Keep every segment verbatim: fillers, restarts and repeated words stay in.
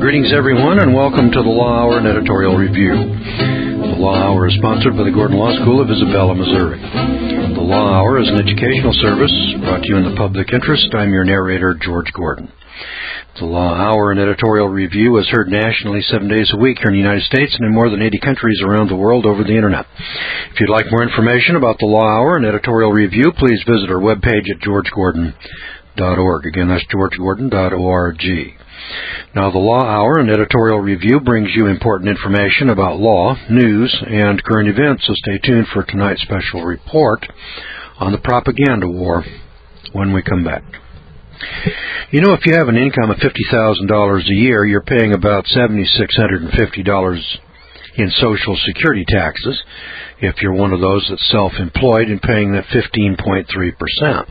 Greetings, everyone, and welcome to the Law Hour and Editorial Review. The Law Hour is sponsored by the Gordon Law School of Isabella, Missouri. The Law Hour is an educational service brought to you in the public interest. I'm your narrator, George Gordon. The Law Hour and Editorial Review is heard nationally seven days a week here in the United States and in more than eighty countries around the world over the Internet. If you'd like more information about the Law Hour and Editorial Review, please visit our webpage at george gordon dot org. Again, that's george gordon dot org. Now, the Law Hour and Editorial Review brings you important information about law, news, and current events, so stay tuned for tonight's special report on the propaganda war when we come back. You know, if you have an income of fifty thousand dollars a year, you're paying about seven thousand six hundred fifty dollars in Social Security taxes, if you're one of those that's self-employed and paying that fifteen point three percent.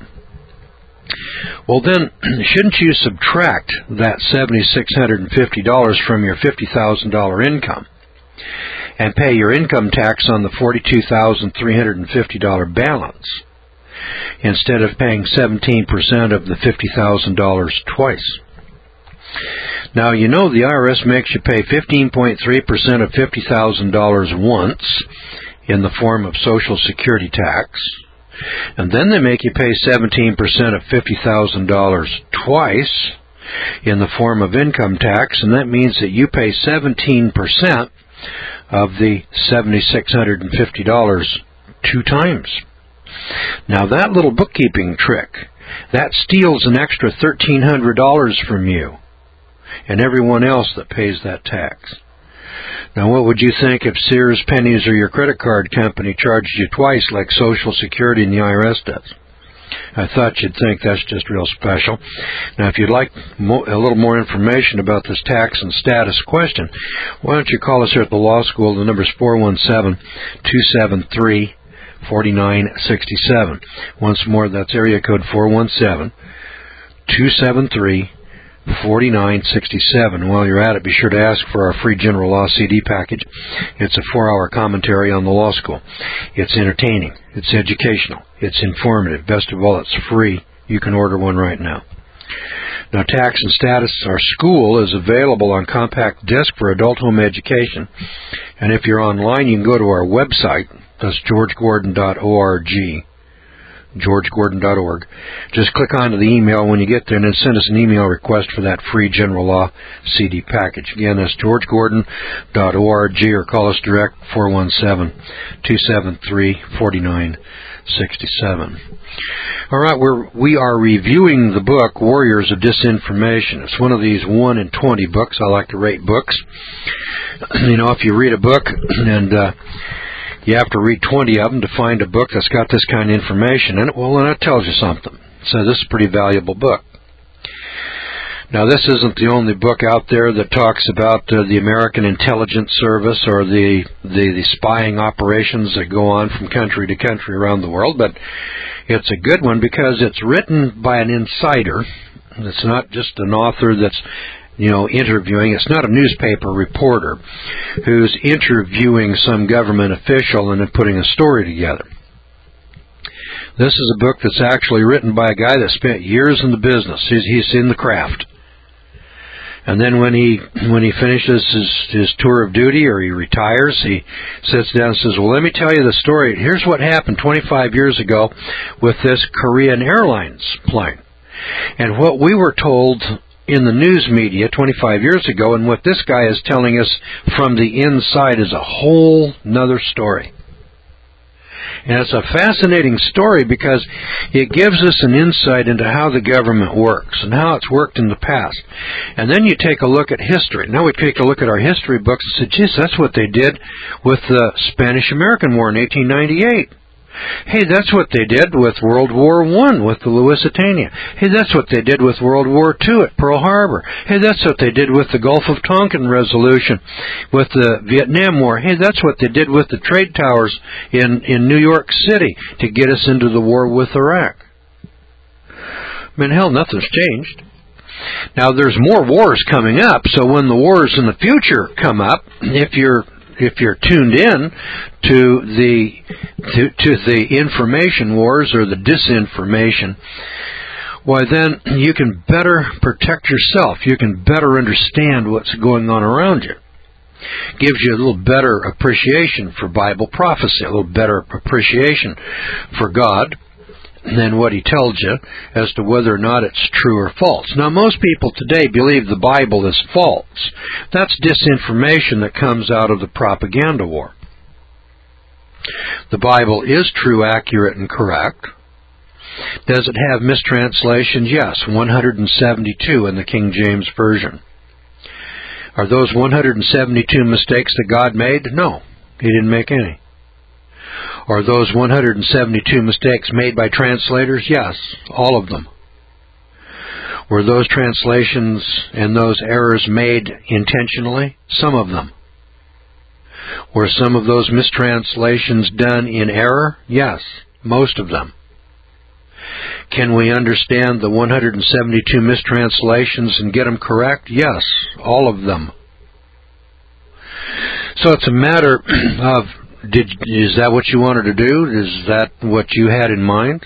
Well, then, shouldn't you subtract that seven thousand six hundred fifty dollars from your fifty thousand dollars income and pay your income tax on the forty-two thousand three hundred fifty dollars balance instead of paying seventeen percent of the fifty thousand dollars twice? Now, you know the I R S makes you pay fifteen point three percent of fifty thousand dollars once in the form of Social Security tax, and then they make you pay seventeen percent of fifty thousand dollars twice in the form of income tax, and that means that you pay seventeen percent of the seven thousand six hundred fifty dollars two times. Now, that little bookkeeping trick, that steals an extra one thousand three hundred dollars from you and everyone else that pays that tax. Now, what would you think if Sears, Pennies, or your credit card company charged you twice like Social Security and the I R S does? I thought you'd think that's just real special. Now, if you'd like mo- a little more information about this tax and status question, why don't you call us here at the Law School? The number is four one seven, two seven three, four nine six seven. Once more, that's area code four one seven, two seven three, four nine six seven. While you're at it, be sure to ask for our free General Law C D package. It's a four-hour commentary on the law school. It's entertaining. It's educational. It's informative. Best of all, it's free. You can order one right now. Now, Tax and Status, our school, is available on compact disc for adult home education. And if you're online, you can go to our website. That's george gordon dot org. george gordon dot org. Just click onto the email when you get there and then send us an email request for that free General Law C D package. Again, that's george gordon dot org, or call us direct four one seven, two seven three, four nine six seven. All right, we're, we are reviewing the book Warriors of Disinformation. It's one of these one in twenty books. I like to rate books. You know, if you read a book and uh, you have to read twenty of them to find a book that's got this kind of information in it, well, then that tells you something. So this is a pretty valuable book. Now, this isn't the only book out there that talks about uh, the American Intelligence Service or the, the, the spying operations that go on from country to country around the world, but it's a good one because it's written by an insider. It's not just an author that's you know, interviewing. It's not a newspaper reporter who's interviewing some government official and then putting a story together. This is a book that's actually written by a guy that spent years in the business. He's, he's in the craft. And then when he when he finishes his, his tour of duty or he retires, he sits down and says, well, let me tell you the story. Here's what happened twenty-five years ago with this Korean Airlines plane. And what we were told in the news media twenty-five years ago, and what this guy is telling us from the inside is a whole nother story. And it's a fascinating story because it gives us an insight into how the government works and how it's worked in the past. And then you take a look at history. Now we take a look at our history books and say, geez, that's what they did with the Spanish-American War in eighteen ninety-eight. Hey, that's what they did with World War One with the Lusitania. Hey, that's what they did with World War Two at Pearl Harbor. Hey, that's what they did with the Gulf of Tonkin resolution with the Vietnam War. Hey, that's what they did with the trade towers in, in New York City to get us into the war with Iraq. I mean, hell, nothing's changed. Now, there's more wars coming up, so when the wars in the future come up, if you're if you're tuned in to the to, to the information wars or the disinformation, why then you can better protect yourself. You can better understand what's going on around you. Gives you a little better appreciation for Bible prophecy, a little better appreciation for God than what He tells you as to whether or not it's true or false. Now, most people today believe the Bible is false. That's disinformation that comes out of the propaganda war. The Bible is true, accurate, and correct. Does it have mistranslations? Yes, one hundred seventy-two in the King James Version. Are those one hundred seventy-two mistakes that God made? No, He didn't make any. Are those one hundred seventy-two mistakes made by translators? Yes, all of them. Were those translations and those errors made intentionally? Some of them. Were some of those mistranslations done in error? Yes, most of them. Can we understand the one hundred seventy-two mistranslations and get them correct? Yes, all of them. So it's a matter of, did, is that what you wanted to do? Is that what you had in mind?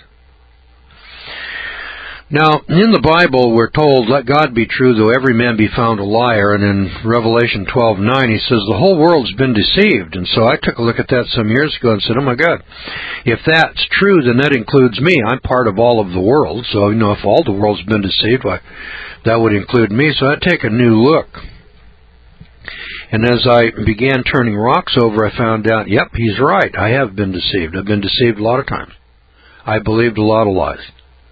Now, in the Bible, we're told, let God be true, though every man be found a liar. And in Revelation twelve nine, He says, the whole world's been deceived. And so I took a look at that some years ago and said, oh my God, if that's true, then that includes me. I'm part of all of the world. So, you know, if all the world's been deceived, why, that would include me. So I'd take a new look. And as I began turning rocks over, I found out, yep, he's right. I have been deceived. I've been deceived a lot of times. I believed a lot of lies.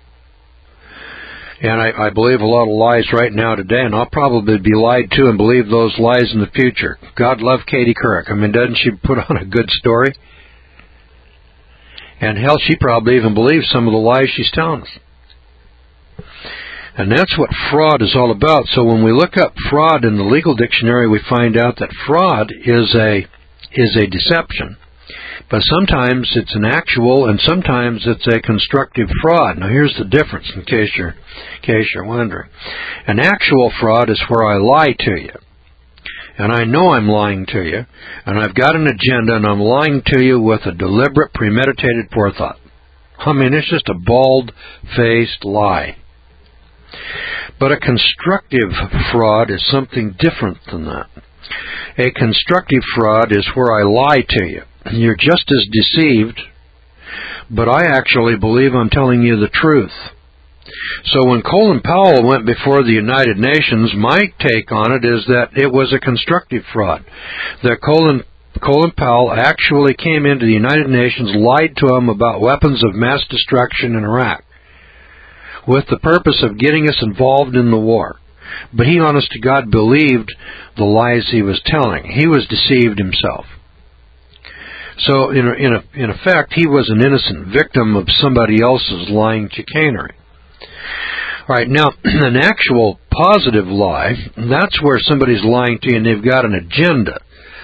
And I, I believe a lot of lies right now today, and I'll probably be lied to and believe those lies in the future. God love Katie Couric. I mean, doesn't she put on a good story? And hell, she probably even believes some of the lies she's telling us. And that's what fraud is all about. So when we look up fraud in the legal dictionary, we find out that fraud is a is a deception. But sometimes it's an actual, and sometimes it's a constructive fraud. Now here's the difference, in case you're, in case you're wondering. An actual fraud is where I lie to you. And I know I'm lying to you, and I've got an agenda, and I'm lying to you with a deliberate, premeditated forethought. I mean, it's just a bald-faced lie. But a constructive fraud is something different than that. A constructive fraud is where I lie to you. You're just as deceived, but I actually believe I'm telling you the truth. So when Colin Powell went before the United Nations, my take on it is that it was a constructive fraud. That Colin, Colin Powell actually came into the United Nations, lied to them about weapons of mass destruction in Iraq, with the purpose of getting us involved in the war. But he, honest to God, believed the lies he was telling. He was deceived himself. So, in, in, in effect, he was an innocent victim of somebody else's lying chicanery. All right, now, an actual positive lie, that's where somebody's lying to you and they've got an agenda.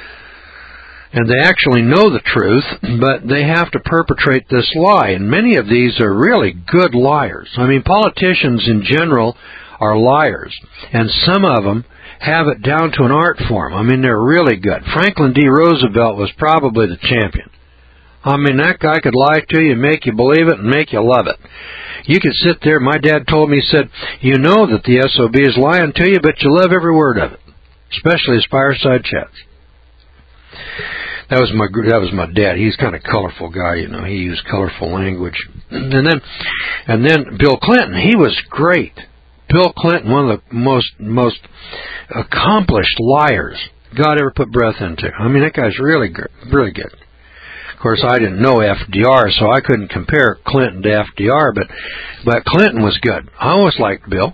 And they actually know the truth, but they have to perpetrate this lie. And many of these are really good liars. I mean, politicians in general are liars. And some of them have it down to an art form. I mean, they're really good. Franklin D. Roosevelt was probably the champion. I mean, that guy could lie to you, make you believe it, and make you love it. You could sit there, my dad told me, he said, you know that the S O B is lying to you, but you love every word of it, especially his fireside chats. That was my that was my dad. He's kind of a colorful guy, you know. He used colorful language. And then, and then Bill Clinton, he was great. Bill Clinton, one of the most most accomplished liars God ever put breath into. I mean, that guy's really good, really good. Of course, I didn't know F D R, so I couldn't compare Clinton to F D R, but but Clinton was good. I always liked Bill.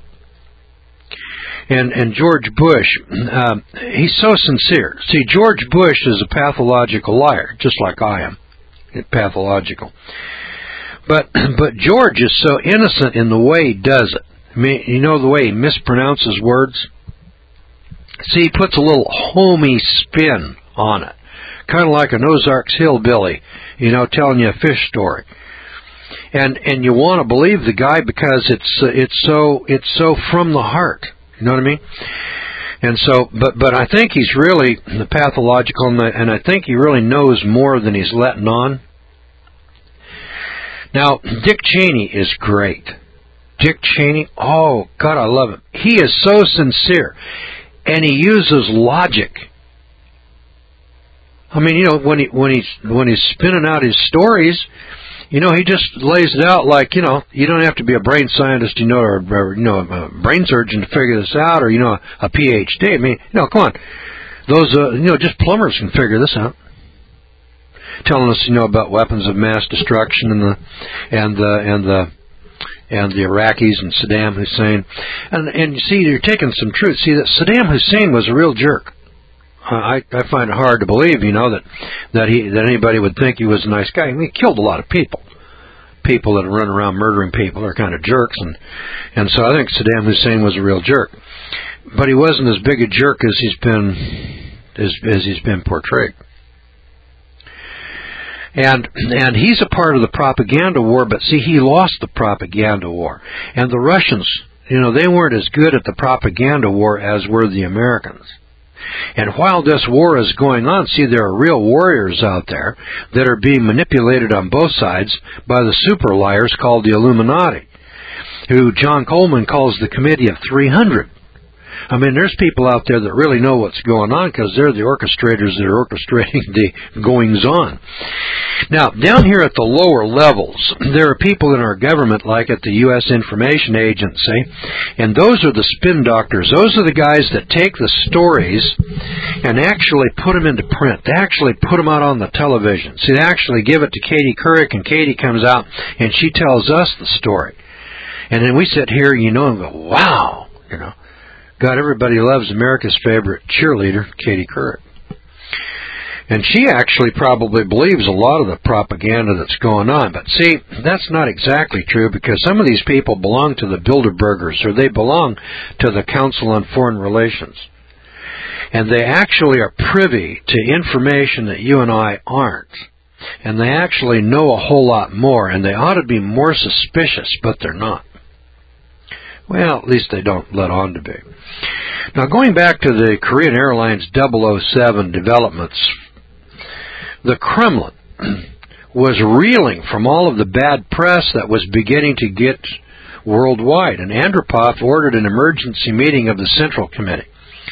And and George Bush, um, he's so sincere. See, George Bush is a pathological liar, just like I am, pathological. But but George is so innocent in the way he does it. I mean, you know the way he mispronounces words? See, he puts a little homey spin on it. Kind of like an Ozarks hillbilly, you know, telling you a fish story. And and you want to believe the guy because it's uh, it's so it's so from the heart. You know what I mean? And so, but but I think he's really the pathological, and, the, and I think he really knows more than he's letting on. Now, Dick Cheney is great. Dick Cheney, oh, God, I love him. He is so sincere, and he uses logic. I mean, you know, when he when he's when he's spinning out his stories, you know, he just lays it out like, you know, you don't have to be a brain scientist, you know, or, or you know, a brain surgeon to figure this out, or you know, a P H D. I mean, you know, come on, those uh, you know, just plumbers can figure this out. Telling us, you know, about weapons of mass destruction and the and the and the and the Iraqis and Saddam Hussein, and and you see, you're taking some truth. See that Saddam Hussein was a real jerk. I, I find it hard to believe, you know, that that he that anybody would think he was a nice guy. I mean, he killed a lot of people. People that run around murdering people are kind of jerks, and and so I think Saddam Hussein was a real jerk. But he wasn't as big a jerk as he's been as, as he's been portrayed. And and he's a part of the propaganda war, but see, he lost the propaganda war. And the Russians, you know, they weren't as good at the propaganda war as were the Americans. And while this war is going on, see, there are real warriors out there that are being manipulated on both sides by the super liars called the Illuminati, who John Coleman calls the Committee of three hundred. I mean, there's people out there that really know what's going on because they're the orchestrators that are orchestrating the goings-on. Now, down here at the lower levels, there are people in our government, like at the U S Information Agency, and those are the spin doctors. Those are the guys that take the stories and actually put them into print. They actually put them out on the television. See, they actually give it to Katie Couric, and Katie comes out and she tells us the story. And then we sit here, you know, and go, wow, you know. God, everybody loves America's favorite cheerleader, Katie Couric. And she actually probably believes a lot of the propaganda that's going on. But see, that's not exactly true, because some of these people belong to the Bilderbergers, or they belong to the Council on Foreign Relations. And they actually are privy to information that you and I aren't. And they actually know a whole lot more, and they ought to be more suspicious, but they're not. Well, at least they don't let on to be. Now, going back to the Korean Airlines double oh seven developments, the Kremlin was reeling from all of the bad press that was beginning to get worldwide, and Andropov ordered an emergency meeting of the Central Committee.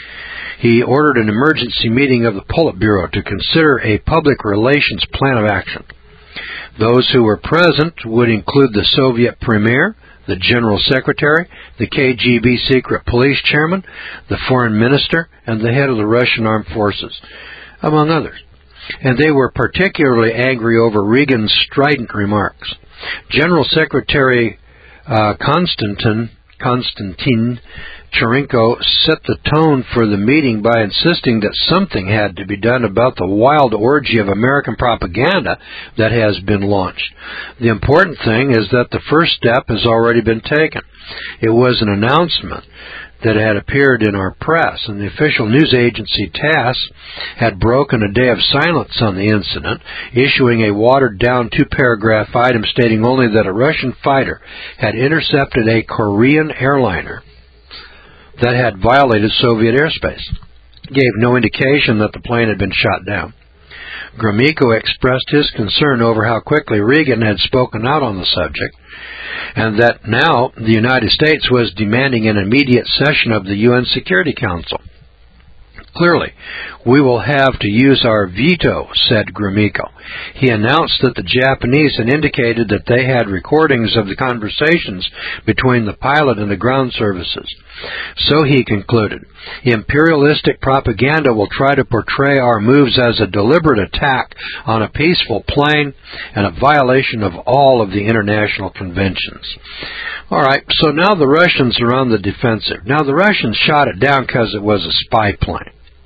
He ordered an emergency meeting of the Politburo to consider a public relations plan of action. Those who were present would include the Soviet Premier, the General Secretary, the K G B Secret Police Chairman, the Foreign Minister, and the head of the Russian Armed Forces, among others. And they were particularly angry over Reagan's strident remarks. General Secretary uh, Konstantin, Konstantin Churenko set the tone for the meeting by insisting that something had to be done about the wild orgy of American propaganda that has been launched. The important thing is that the first step has already been taken. It was an announcement that had appeared in our press, and the official news agency TASS had broken a day of silence on the incident, issuing a watered-down two-paragraph item stating only that a Russian fighter had intercepted a Korean airliner that had violated Soviet airspace. It gave no indication that the plane had been shot down. Gromyko expressed his concern over how quickly Reagan had spoken out on the subject, and that now the United States was demanding an immediate session of the U N Security Council. Clearly, we will have to use our veto, said Gromyko. He announced that the Japanese had indicated that they had recordings of the conversations between the pilot and the ground services. So he concluded, imperialistic propaganda will try to portray our moves as a deliberate attack on a peaceful plane and a violation of all of the international conventions. All right, so now the Russians are on the defensive. Now the Russians shot it down because it was a spy plane.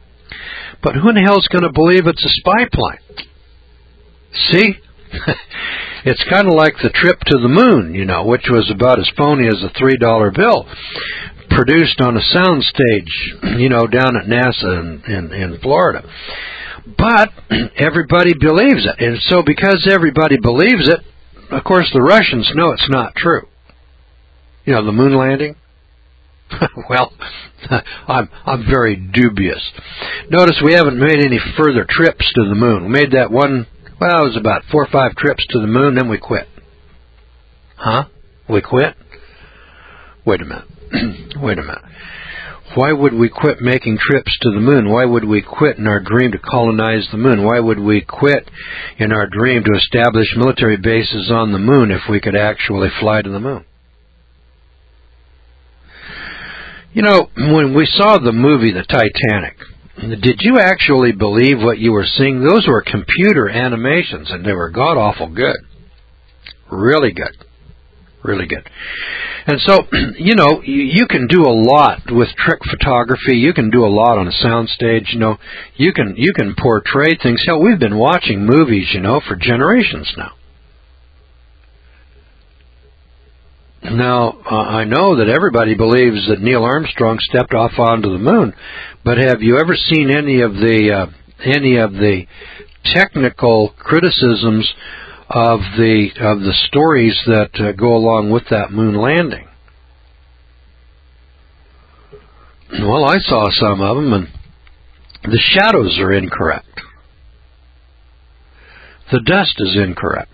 But who in the hell is going to believe it's a spy plane? See? It's kind of like the trip to the moon, you know, which was about as phony as a three dollar bill, produced on a soundstage, you know, down at NASA in, in, in Florida. But everybody believes it. And so because everybody believes it, of course the Russians know it's not true. You know, the moon landing? Well, I'm I'm very dubious. Notice we haven't made any further trips to the moon. We made that one, well, it was about four or five trips to the moon, then we quit. Huh? We quit? Wait a minute. Wait a minute. Why would we quit making trips to the moon? Why would we quit in our dream to colonize the moon? Why would we quit in our dream to establish military bases on the moon if we could actually fly to the moon? You know, when we saw the movie The Titanic, did you actually believe what you were seeing? Those were computer animations, and they were god-awful good. Really good. Really good. And so, you know, you, you can do a lot with trick photography. You can do a lot on a soundstage. You know, you can you can portray things. Hell, we've been watching movies, you know, for generations now. Now, uh, I know that everybody believes that Neil Armstrong stepped off onto the moon, but have you ever seen any of the uh, any of the technical criticisms of the of the stories that uh, go along with that moon landing? Well, I saw some of them, and the shadows are incorrect. The dust is incorrect.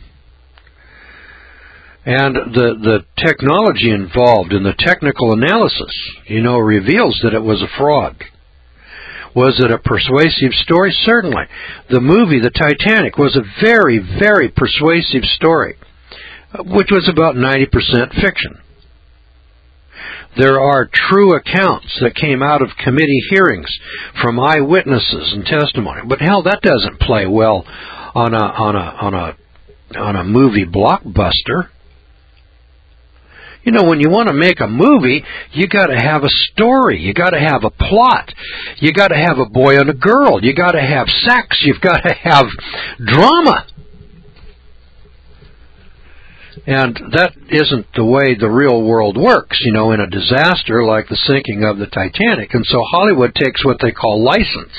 And the, the technology involved in the technical analysis, you know, reveals that it was a fraud. Was it a persuasive story? Certainly. The movie, The Titanic, was a very, very persuasive story, which was about ninety percent fiction. There are true accounts that came out of committee hearings from eyewitnesses and testimony. But hell, that doesn't play well on a on a on a on a movie blockbuster. You know, when you want to make a movie, you got to have a story. You got to have a plot. You got to have a boy and a girl. You got to have sex. You've got to have drama. And that isn't the way the real world works, you know, in a disaster like the sinking of the Titanic. And so Hollywood takes what they call license.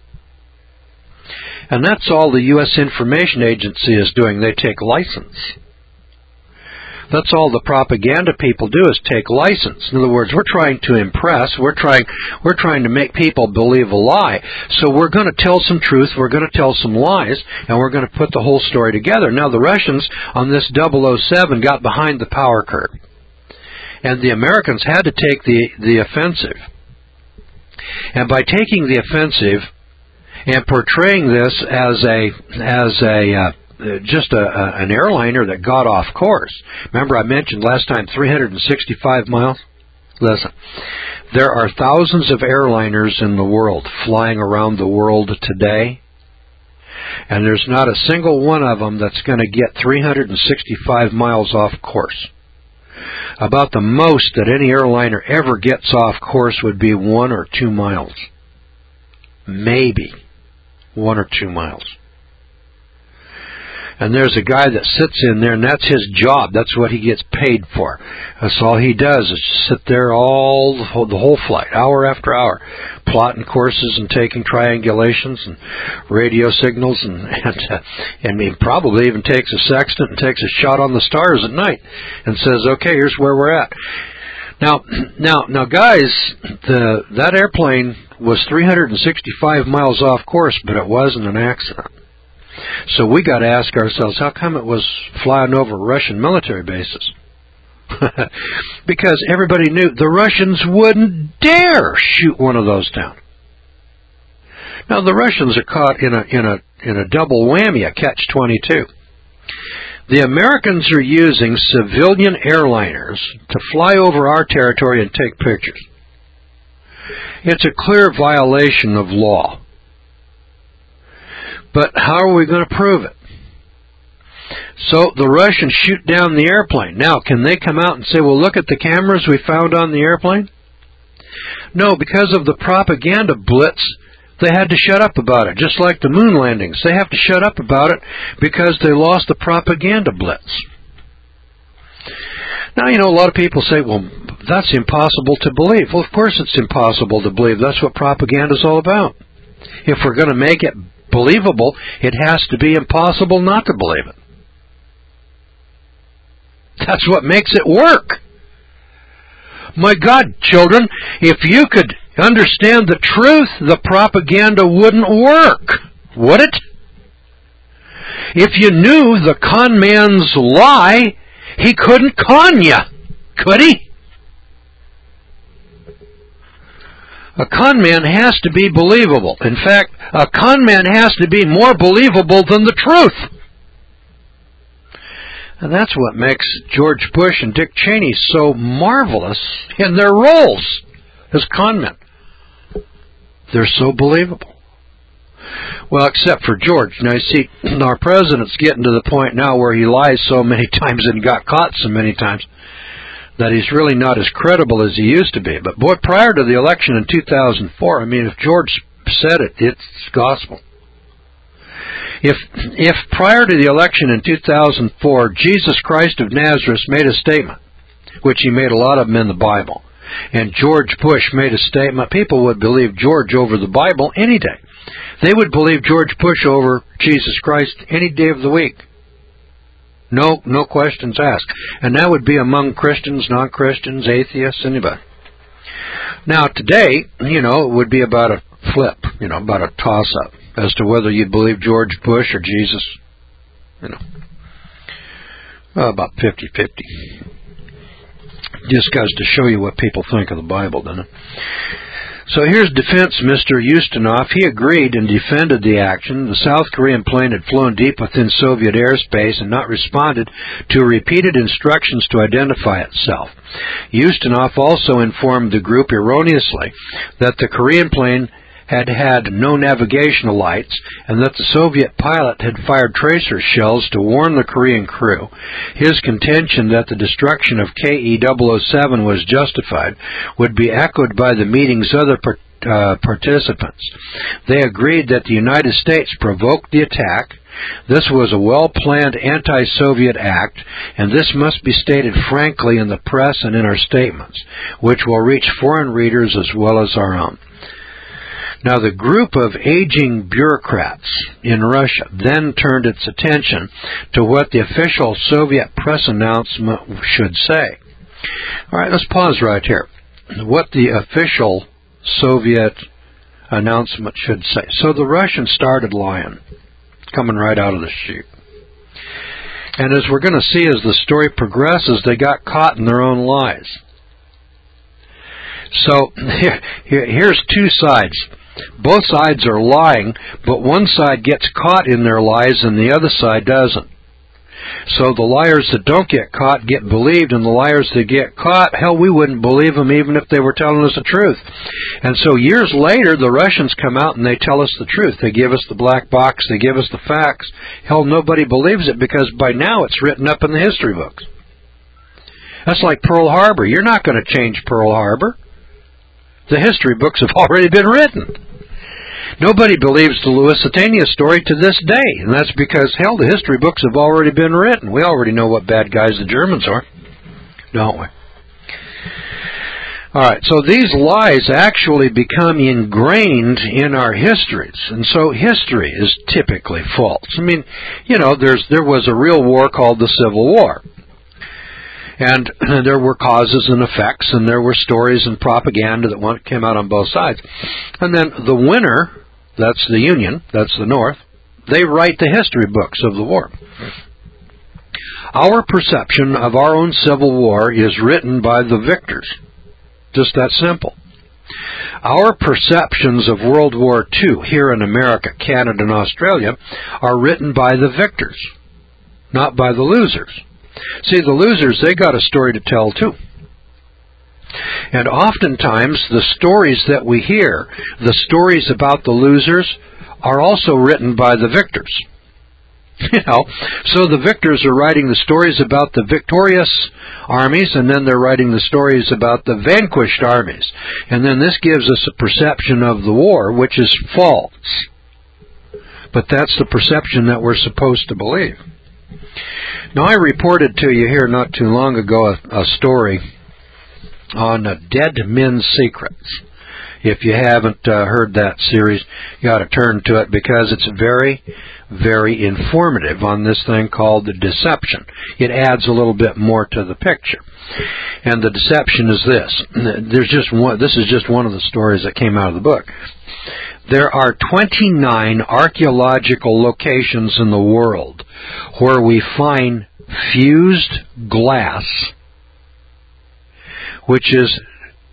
And that's all the U S Information Agency is doing. They take license. That's all the propaganda people do is take license. In other words, we're trying to impress. We're trying we're trying to make people believe a lie. So we're going to tell some truth. We're going to tell some lies, and we're going to put the whole story together. Now, the Russians on this double oh seven got behind the power curve, and the Americans had to take the, the offensive. And by taking the offensive and portraying this as a as a uh, just a, a, an airliner that got off course. Remember I mentioned last time three hundred sixty-five miles? Listen, there are thousands of airliners in the world flying around the world today, and there's not a single one of them that's going to get three hundred sixty-five miles off course. About the most that any airliner ever gets off course would be one or two miles. Maybe one or two miles. And there's a guy that sits in there, and that's his job. That's what he gets paid for. That's all he does is sit there all the whole, the whole flight, hour after hour, plotting courses and taking triangulations and radio signals, and and, uh, and he probably even takes a sextant and takes a shot on the stars at night and says, "Okay, here's where we're at." Now, now, now, guys, the that airplane was three hundred sixty-five miles off course, but it wasn't an accident. So we got to ask ourselves, how come it was flying over Russian military bases? Because everybody knew the Russians wouldn't dare shoot one of those down. Now the Russians are caught in a in a in a double whammy, a catch twenty-two. The Americans are using civilian airliners to fly over our territory and take pictures. It's a clear violation of law. But how are we going to prove it? So the Russians shoot down the airplane. Now, can they come out and say, well, look at the cameras we found on the airplane? No, because of the propaganda blitz, they had to shut up about it, just like the moon landings. They have to shut up about it because they lost the propaganda blitz. Now, you know, a lot of people say, well, that's impossible to believe. Well, of course it's impossible to believe. That's what propaganda is all about. If we're going to make it believable, it has to be impossible not to believe it. That's what makes it work. My God, children, if you could understand the truth, the propaganda wouldn't work, would it? If you knew the con man's lie, he couldn't con you, could he? A con man has to be believable. In fact, a con man has to be more believable than the truth. And that's what makes George Bush and Dick Cheney so marvelous in their roles as con men. They're so believable. Well, except for George. Now, you see, our president's getting to the point now where he lies so many times and got caught so many times that he's really not as credible as he used to be. But, boy, prior to the election in two thousand four, I mean, if George said it, it's gospel. If if prior to the election in two thousand four, Jesus Christ of Nazareth made a statement, which he made a lot of them in the Bible, and George Bush made a statement, people would believe George over the Bible any day. They would believe George Bush over Jesus Christ any day of the week. No, no questions asked. And that would be among Christians, non-Christians, atheists, anybody. Now today, you know, it would be about a flip, you know, about a toss-up as to whether you believe George Bush or Jesus. You know, well, about fifty-fifty. Just goes to show you what people think of the Bible, doesn't it? So here's defense Mister Ustinov. He agreed and defended the action. The South Korean plane had flown deep within Soviet airspace and not responded to repeated instructions to identify itself. Ustinov also informed the group erroneously that the Korean plane had had no navigational lights and that the Soviet pilot had fired tracer shells to warn the Korean crew. His contention that the destruction of K E double oh seven was justified would be echoed by the meeting's other par- uh, participants. They agreed that the United States provoked the attack. This was a well-planned anti-Soviet act, and this must be stated frankly in the press and in our statements, which will reach foreign readers as well as our own. Now, the group of aging bureaucrats in Russia then turned its attention to what the official Soviet press announcement should say. All right, let's pause right here. What the official Soviet announcement should say. So the Russians started lying, coming right out of the chute. And as we're going to see as the story progresses, they got caught in their own lies. So here, here, here's two sides. Both sides are lying, but one side gets caught in their lies and the other side doesn't. So the liars that don't get caught get believed, and the liars that get caught, hell, we wouldn't believe them even if they were telling us the truth. And so years later, the Russians come out and they tell us the truth. They give us the black box. They give us the facts. Hell, nobody believes it because by now it's written up in the history books. That's like Pearl Harbor. You're not going to change Pearl Harbor. The history books have already been written. Nobody believes the Lusitania story to this day, and that's because, hell, the history books have already been written. We already know what bad guys the Germans are, don't we? All right, so these lies actually become ingrained in our histories, and so history is typically false. I mean, you know, there's there was a real war called the Civil War. And there were causes and effects, and there were stories and propaganda that came out on both sides. And then the winner, that's the Union, that's the North, they write the history books of the war. Our perception of our own Civil War is written by the victors. Just that simple. Our perceptions of World War Two here in America, Canada, and Australia are written by the victors, not by the losers. See, the losers, they got a story to tell, too. And oftentimes, the stories that we hear, the stories about the losers, are also written by the victors. You know, so the victors are writing the stories about the victorious armies, and then they're writing the stories about the vanquished armies. And then this gives us a perception of the war, which is false. But that's the perception that we're supposed to believe. Now, I reported to you here not too long ago a, a story on uh, Dead Men's Secrets. If you haven't uh, heard that series, you ought to turn to it because it's very, very informative on this thing called the deception. It adds a little bit more to the picture. And the deception is this. There's just one, this is just one of the stories that came out of the book. There are twenty-nine archaeological locations in the world where we find fused glass, which is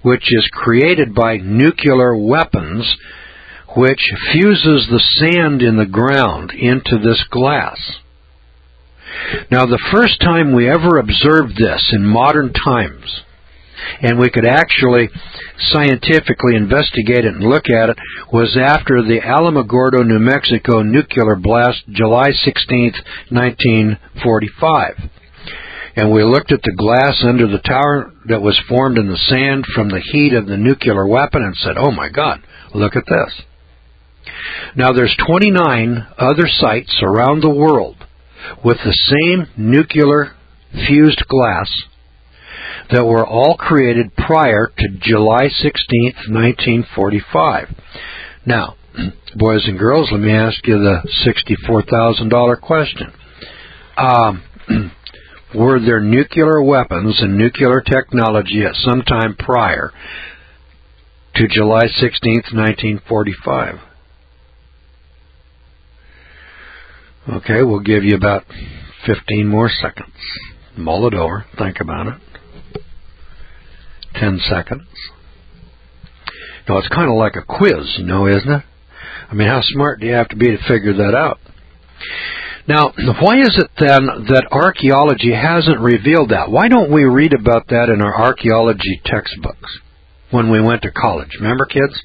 which is created by nuclear weapons, which fuses the sand in the ground into this glass. Now, the first time we ever observed this in modern times, and we could actually scientifically investigate it and look at it, was after the Alamogordo, New Mexico nuclear blast, July sixteenth, nineteen forty-five. And we looked at the glass under the tower that was formed in the sand from the heat of the nuclear weapon and said, oh my God, look at this. Now, there's twenty-nine other sites around the world with the same nuclear fused glass that were all created prior to July sixteenth, nineteen forty-five. Now, boys and girls, let me ask you the sixty-four thousand dollars question. Um, were there nuclear weapons and nuclear technology at some time prior to July sixteenth, nineteen forty-five? Okay, we'll give you about fifteen more seconds. Mull it over. Think about it. Ten seconds. Now, it's kind of like a quiz, you know, isn't it? I mean, how smart do you have to be to figure that out? Now, why is it then that archaeology hasn't revealed that? Why don't we read about that in our archaeology textbooks when we went to college? Remember, kids?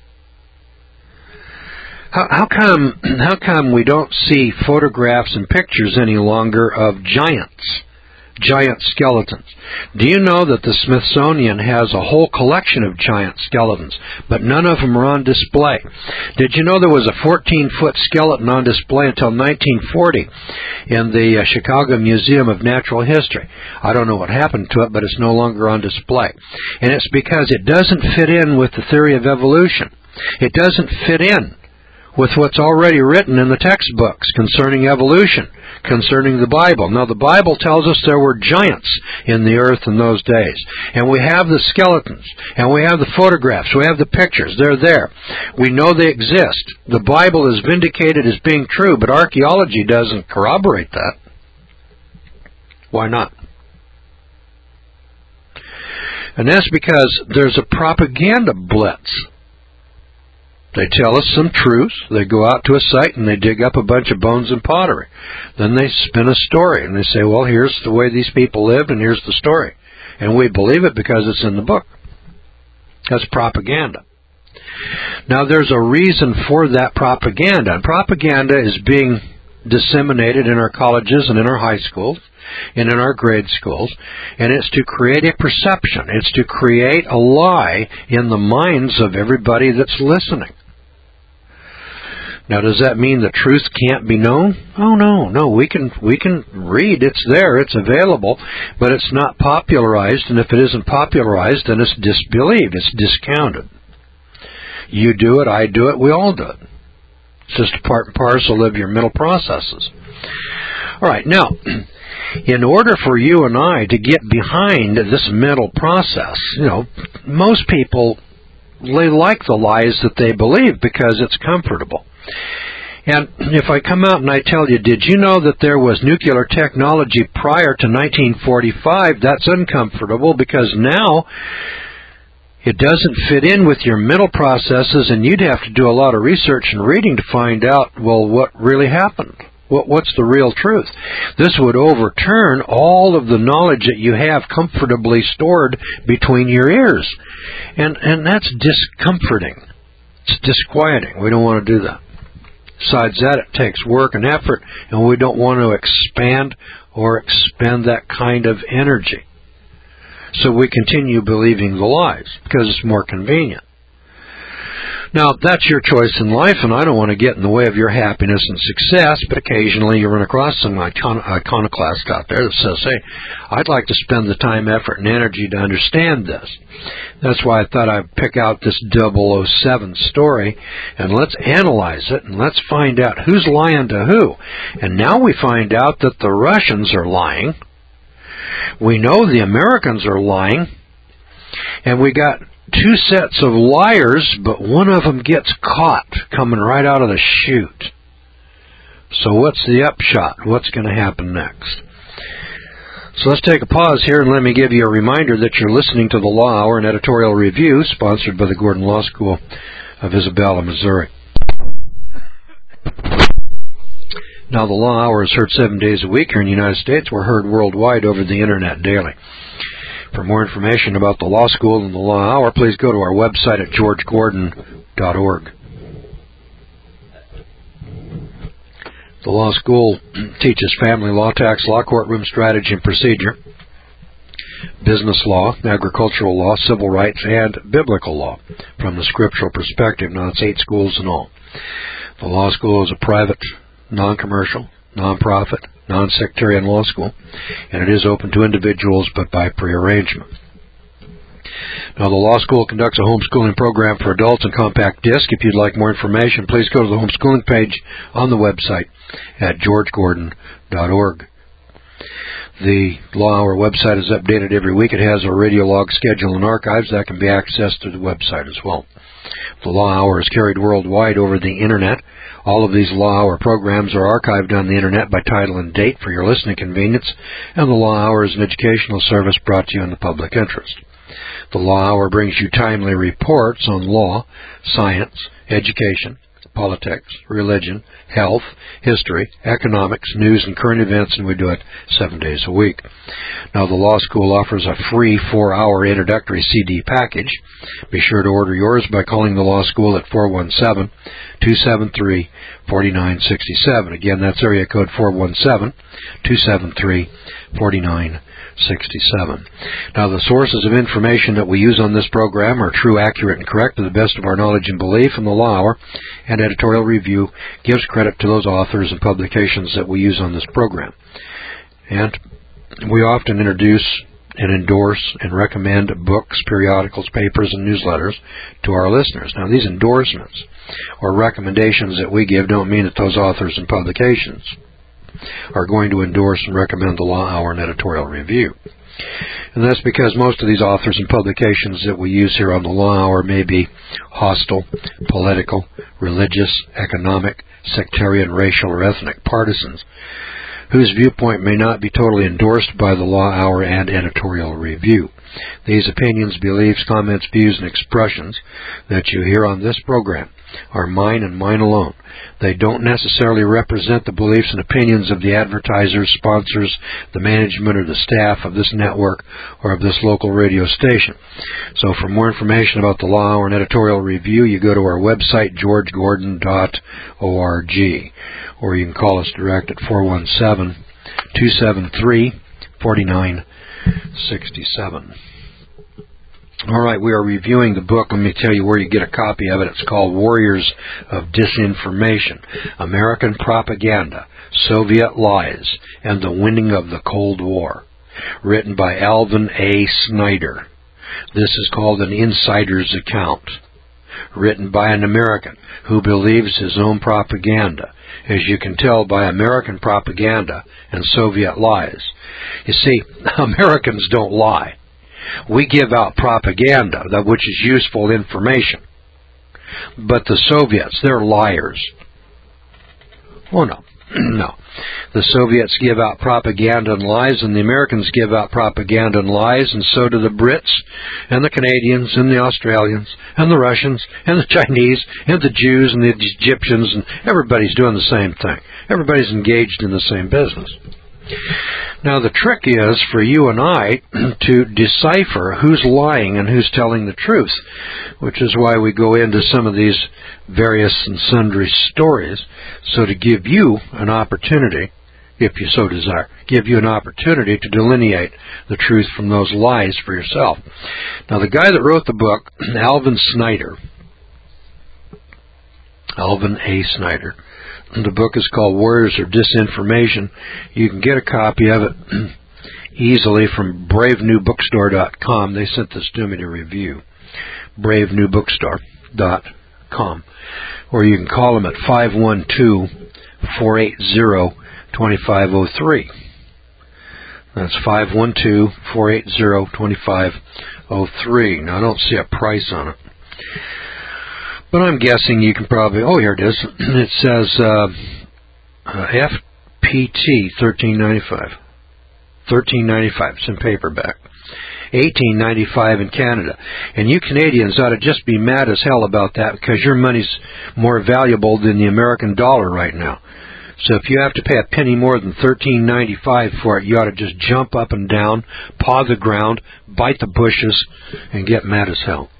How, how come how come we don't see photographs and pictures any longer of giants, giant skeletons? Do you know that the Smithsonian has a whole collection of giant skeletons, but none of them are on display? Did you know there was a fourteen-foot skeleton on display until nineteen forty in the uh, Chicago Museum of Natural History? I don't know what happened to it, but it's no longer on display. And it's because it doesn't fit in with the theory of evolution. It doesn't fit in with what's already written in the textbooks concerning evolution, concerning the Bible. Now, the Bible tells us there were giants in the earth in those days. And we have the skeletons, and we have the photographs, we have the pictures. They're there. We know they exist. The Bible is vindicated as being true, but archaeology doesn't corroborate that. Why not? And that's because there's a propaganda blitz. They tell us some truths. They go out to a site and they dig up a bunch of bones and pottery. Then they spin a story and they say, well, here's the way these people lived and here's the story. And we believe it because it's in the book. That's propaganda. Now, there's a reason for that propaganda. And propaganda is being disseminated in our colleges and in our high schools and in our grade schools. And it's to create a perception. It's to create a lie in the minds of everybody that's listening. Now, does that mean the truth can't be known? Oh, no, no. We can we can read. It's there. It's available. But it's not popularized. And if it isn't popularized, then it's disbelieved. It's discounted. You do it. I do it. We all do it. It's just a part and parcel of your mental processes. All right. Now, in order for you and I to get behind this mental process, you know, most people, they like the lies that they believe because it's comfortable. And if I come out and I tell you, did you know that there was nuclear technology prior to nineteen forty-five? That's uncomfortable because now it doesn't fit in with your mental processes, and you'd have to do a lot of research and reading to find out, well, what really happened? What, what's the real truth? This would overturn all of the knowledge that you have comfortably stored between your ears. And, and that's discomforting. It's disquieting. We don't want to do that. Besides that, it takes work and effort, and we don't want to expand or expend that kind of energy. So we continue believing the lies because it's more convenient. Now, that's your choice in life, and I don't want to get in the way of your happiness and success, but occasionally you run across some icon- iconoclast out there that says, hey, I'd like to spend the time, effort, and energy to understand this. That's why I thought I'd pick out this double oh seven story, and let's analyze it, and let's find out who's lying to who. And now we find out that the Russians are lying. We know the Americans are lying, and we got two sets of liars, but one of them gets caught coming right out of the chute. So what's the upshot? What's going to happen next? So let's take a pause here and let me give you a reminder that you're listening to the Law Hour, an editorial review sponsored by the Gordon Law School of Isabella, Missouri. Now, the Law Hour is heard seven days a week here in the United States. We're heard worldwide over the Internet daily. For more information about the Law School and the Law Hour, please go to our website at george gordon dot org. The Law School teaches family law, tax law, courtroom strategy and procedure, business law, agricultural law, civil rights, and biblical law from the scriptural perspective. Now, it's eight schools in all. The Law School is a private, non-commercial, non-profit, non-sectarian law school, and it is open to individuals but by prearrangement. Now, the Law School conducts a homeschooling program for adults in compact disc. If you'd like more information, please go to the homeschooling page on the website at george gordon dot org. The Law Hour website is updated every week. It has a radio log schedule and archives that can be accessed through the website as well. The Law Hour is carried worldwide over the Internet. All of these Law Hour programs are archived on the Internet by title and date for your listening convenience, and the Law Hour is an educational service brought to you in the public interest. The Law Hour brings you timely reports on law, science, education, politics, religion, health, history, economics, news, and current events, and we do it seven days a week. Now, the Law School offers a free four-hour introductory C D package. Be sure to order yours by calling the Law School at four one seven, two seven three, four nine six seven. Again, that's area code four one seven, two seven three, four nine six seven. Now, the sources of information that we use on this program are true, accurate, and correct to the best of our knowledge and belief, and the Law Hour and editorial review gives credit to those authors and publications that we use on this program. And we often introduce and endorse and recommend books, periodicals, papers, and newsletters to our listeners. Now, these endorsements or recommendations that we give don't mean that those authors and publications are going to endorse and recommend the Law Hour and editorial review. And that's because most of these authors and publications that we use here on the Law Hour may be hostile, political, religious, economic, sectarian, racial, or ethnic partisans, whose viewpoint may not be totally endorsed by the Law Hour and editorial review. These opinions, beliefs, comments, views, and expressions that you hear on this program are mine and mine alone. They don't necessarily represent the beliefs and opinions of the advertisers, sponsors, the management, or the staff of this network or of this local radio station. So for more information about the Law Hour and editorial review, you go to our website, george gordon dot org, or you can call us direct at four one seven, two seven three, four nine six seven. All right, we are reviewing the book. Let me tell you where you get a copy of it. It's called Warriors of Disinformation, American Propaganda, Soviet Lies, and the Winning of the Cold War, written by Alvin A. Snyder. This is called an insider's account, written by an American who believes his own propaganda, as you can tell by American propaganda and Soviet lies. You see, Americans don't lie. We give out propaganda, that which is useful information. But the Soviets, they're liars. Oh, no. No. The Soviets give out propaganda and lies, and the Americans give out propaganda and lies, and so do the Brits, and the Canadians, and the Australians, and the Russians, and the Chinese, and the Jews, and the Egyptians, and everybody's doing the same thing. Everybody's engaged in the same business. Now, the trick is for you and I to decipher who's lying and who's telling the truth, which is why we go into some of these various and sundry stories, so to give you an opportunity, if you so desire, give you an opportunity to delineate the truth from those lies for yourself. Now, the guy that wrote the book, Alvin Snyder, Alvin A. Snyder, the book is called Warriors of Disinformation. You can get a copy of it easily from brave new bookstore dot com. They sent this to me to review. brave new bookstore dot com. Or you can call them at five one two, four eight zero, two five zero three. That's five one two, four eight zero, two five zero three. Now, I don't see a price on it, but I'm guessing you can probably, oh, here it is. It says uh, uh, F P T thirteen ninety-five. thirteen ninety-five. It's in paperback. eighteen ninety-five in Canada. And you Canadians ought to just be mad as hell about that because your money's more valuable than the American dollar right now. So if you have to pay a penny more than thirteen ninety-five for it, you ought to just jump up and down, paw the ground, bite the bushes, and get mad as hell.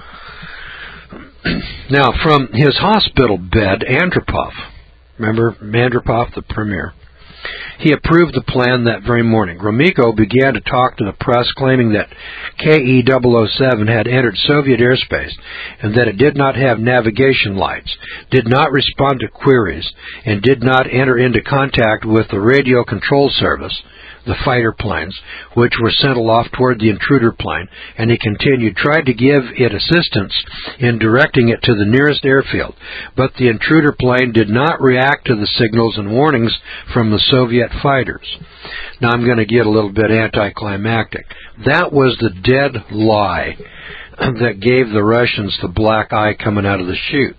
Now, from his hospital bed, Andropov, remember Andropov, the premier, he approved the plan that very morning. Gromyko began to talk to the press, claiming that K E double oh seven had entered Soviet airspace and that it did not have navigation lights, did not respond to queries, and did not enter into contact with the radio control service, the fighter planes, which were sent aloft toward the intruder plane, and he continued, tried to give it assistance in directing it to the nearest airfield, but the intruder plane did not react to the signals and warnings from the Soviet fighters. Now I'm going to get a little bit anticlimactic. That was the dead lie that gave the Russians the black eye coming out of the chute.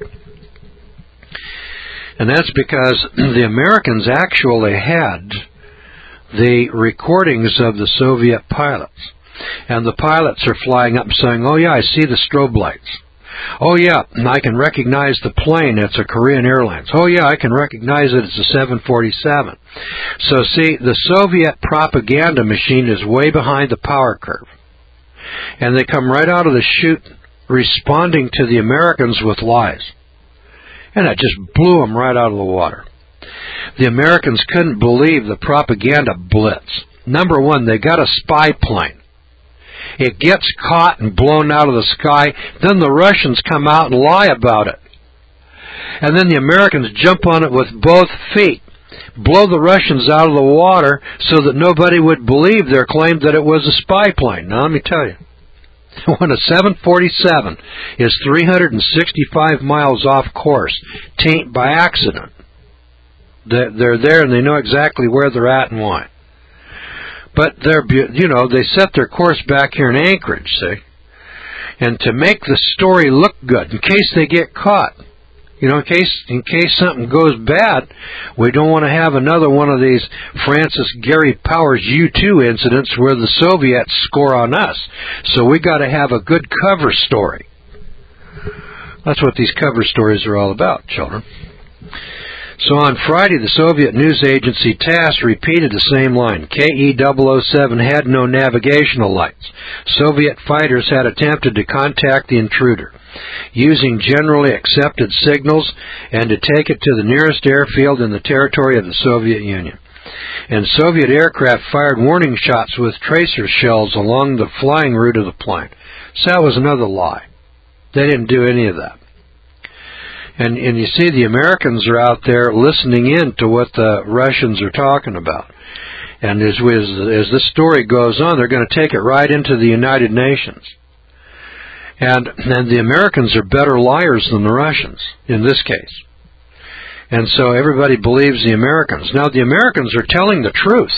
And that's because the Americans actually had the recordings of the Soviet pilots. And the pilots are flying up and saying, oh yeah, I see the strobe lights. Oh yeah, I can recognize the plane, it's a Korean Airlines. Oh yeah, I can recognize it, it's a seven forty-seven. So see, the Soviet propaganda machine is way behind the power curve. And they come right out of the chute responding to the Americans with lies. And it just blew them right out of the water. The Americans couldn't believe the propaganda blitz. Number one, they got a spy plane. It gets caught and blown out of the sky. Then the Russians come out and lie about it. And then the Americans jump on it with both feet, blow the Russians out of the water so that nobody would believe their claim that it was a spy plane. Now, let me tell you, when a seven forty-seven is three hundred sixty-five miles off course, taint by accident, they're there and they know exactly where they're at and why. But they're, you know, they set their course back here in Anchorage, see? And to make the story look good, in case they get caught, you know, in case in case something goes bad, we don't want to have another one of these Francis Gary Powers U two incidents where the Soviets score on us. So we got to have a good cover story. That's what these cover stories are all about, children. So on Friday, the Soviet news agency TASS repeated the same line. K E double oh seven had no navigational lights. Soviet fighters had attempted to contact the intruder using generally accepted signals and to take it to the nearest airfield in the territory of the Soviet Union. And Soviet aircraft fired warning shots with tracer shells along the flying route of the plane. So that was another lie. They didn't do any of that. And, and you see, the Americans are out there listening in to what the Russians are talking about. And as, as, as this story goes on, they're going to take it right into the United Nations. And, and the Americans are better liars than the Russians, in this case. And so everybody believes the Americans. Now, the Americans are telling the truth.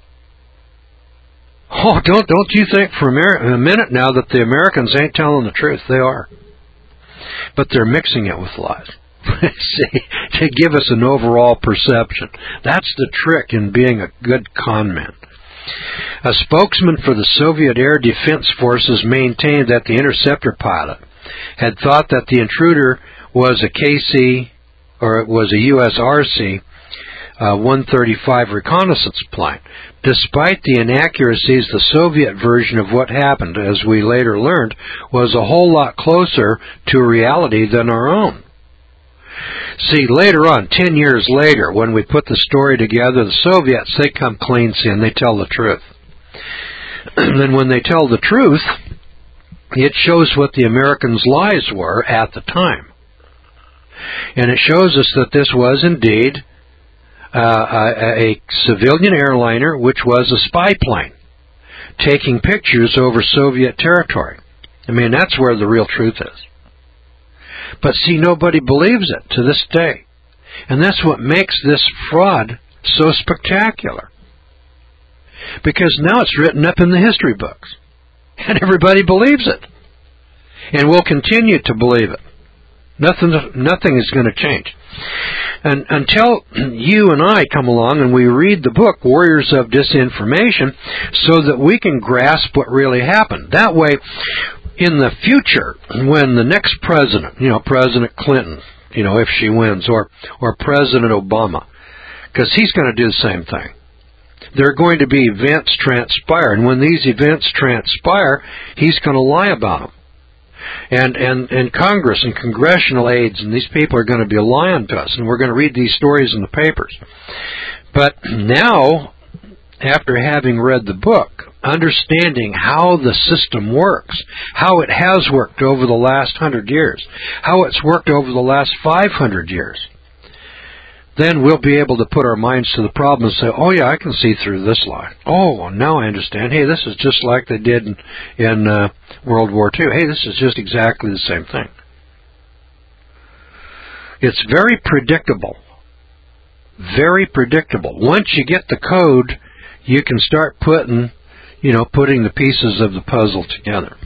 Oh, don't, don't you think for a minute now that the Americans ain't telling the truth. They are. But they're mixing it with lies. See, to give us an overall perception. That's the trick in being a good con man. A spokesman for the Soviet Air Defense Forces maintained that the interceptor pilot had thought that the intruder was a K C, or it was a U S R C uh, one thirty-five reconnaissance plane. Despite the inaccuracies, the Soviet version of what happened, as we later learned, was a whole lot closer to reality than our own. See, later on, ten years later, when we put the story together, the Soviets, they come clean, see, and they tell the truth. And then when they tell the truth, it shows what the Americans' lies were at the time. And it shows us that this was indeed Uh, a, a civilian airliner, which was a spy plane, taking pictures over Soviet territory. I mean, that's where the real truth is. But see, nobody believes it to this day. And that's what makes this fraud so spectacular. Because now it's written up in the history books. And everybody believes it. And will continue to believe it. Nothing, nothing is going to change. And until you and I come along and we read the book, Warriors of Disinformation, so that we can grasp what really happened. That way, in the future, when the next president, you know, President Clinton, you know, if she wins, or, or President Obama, because he's going to do the same thing. There are going to be events transpire, and when these events transpire, he's going to lie about them. And, and, and Congress and congressional aides and these people are going to be lying to us, and we're going to read these stories in the papers. But now, after having read the book, understanding how the system works, how it has worked over the last hundred years, how it's worked over the last five hundred years, then we'll be able to put our minds to the problem and say, oh yeah, I can see through this lie. Oh, now I understand. Hey, this is just like they did in, in uh, World War Two. Hey, this is just exactly the same thing. It's very predictable. Very predictable. Once you get the code, you can start putting, you know, putting the pieces of the puzzle together.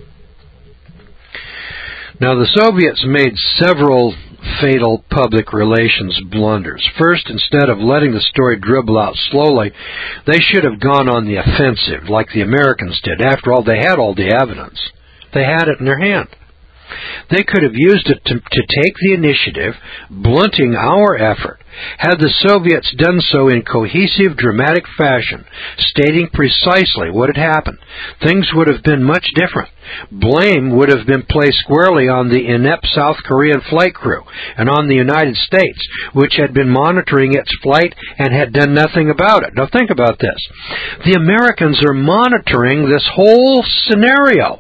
Now, the Soviets made several fatal public relations blunders. First, instead of letting the story dribble out slowly, they should have gone on the offensive like the Americans did. After all, they had all the evidence. They had it in their hand. They could have used it to, to take the initiative, blunting our effort. Had the Soviets done so in cohesive, dramatic fashion, stating precisely what had happened, things would have been much different. Blame would have been placed squarely on the inept South Korean flight crew and on the United States, which had been monitoring its flight and had done nothing about it. Now think about this. The Americans are monitoring this whole scenario.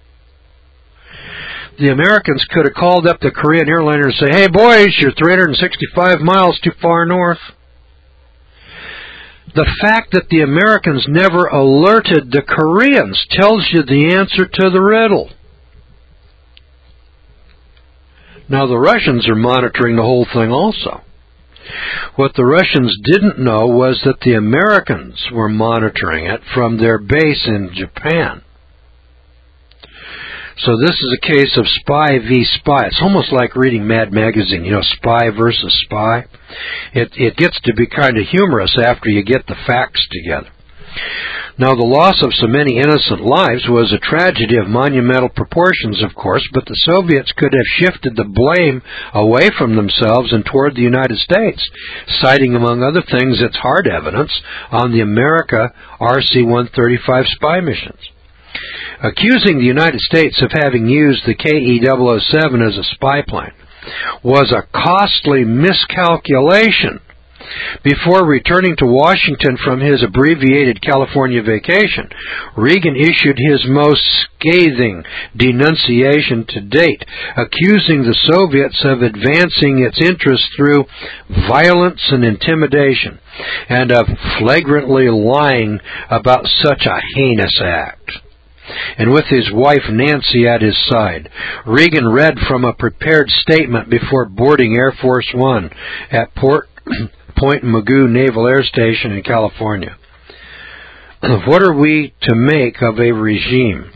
The Americans could have called up the Korean airliner and say, hey boys, you're three hundred sixty-five miles too far north. The fact that the Americans never alerted the Koreans tells you the answer to the riddle. Now the Russians are monitoring the whole thing also. What the Russians didn't know was that the Americans were monitoring it from their base in Japan. So this is a case of spy v. spy. It's almost like reading Mad Magazine, you know, spy versus spy. It, it gets to be kind of humorous after you get the facts together. Now, the loss of so many innocent lives was a tragedy of monumental proportions, of course, but the Soviets could have shifted the blame away from themselves and toward the United States, citing, among other things, its hard evidence on the America R C one thirty-five spy missions. Accusing the United States of having used the K E double oh seven as a spy plane was a costly miscalculation. Before returning to Washington from his abbreviated California vacation, Reagan issued his most scathing denunciation to date, accusing the Soviets of advancing its interests through violence and intimidation, and of flagrantly lying about such a heinous act. And with his wife Nancy at his side, Reagan read from a prepared statement before boarding Air Force One at Port Point Mugu Naval Air Station in California. What are we to make of a regime,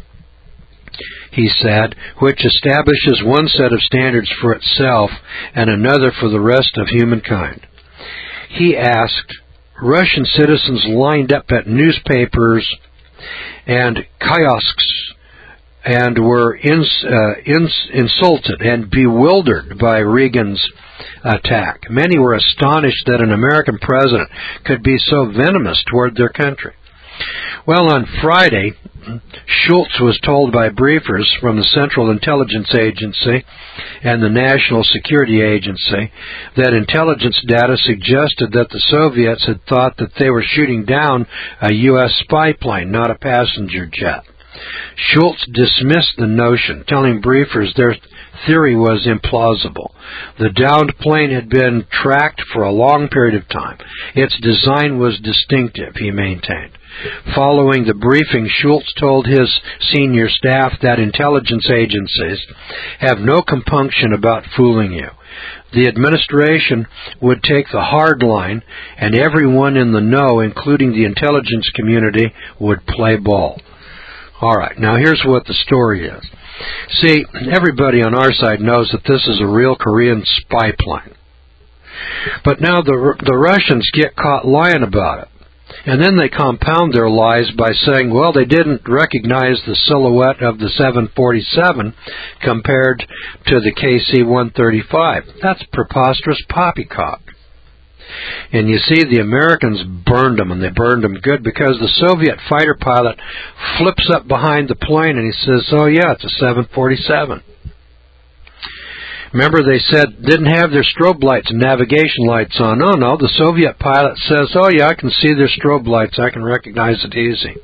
he said, which establishes one set of standards for itself and another for the rest of humankind? He asked. Russian citizens lined up at newspapers and kiosks and were ins, uh, ins, insulted and bewildered by Reagan's attack. Many were astonished that an American president could be so venomous toward their country. Well, on Friday, Schultz was told by briefers from the Central Intelligence Agency and the National Security Agency that intelligence data suggested that the Soviets had thought that they were shooting down a U S spy plane, not a passenger jet. Schultz dismissed the notion, telling briefers their theory was implausible. The downed plane had been tracked for a long period of time. Its design was distinctive, he maintained. Following the briefing, Schultz told his senior staff that intelligence agencies have no compunction about fooling you. The administration would take the hard line, and everyone in the know, including the intelligence community, would play ball. All right, now here's what the story is. See, everybody on our side knows that this is a real Korean spy plane. But now the the Russians get caught lying about it. And then they compound their lies by saying, well, they didn't recognize the silhouette of the seven forty-seven compared to the K C one thirty-five. That's preposterous poppycock. And you see, the Americans burned them, and they burned them good, because the Soviet fighter pilot flips up behind the plane and he says, oh yeah, it's a seven forty-seven. Remember, they said didn't have their strobe lights and navigation lights on. Oh, no, the Soviet pilot says, oh, yeah, I can see their strobe lights. I can recognize it easy.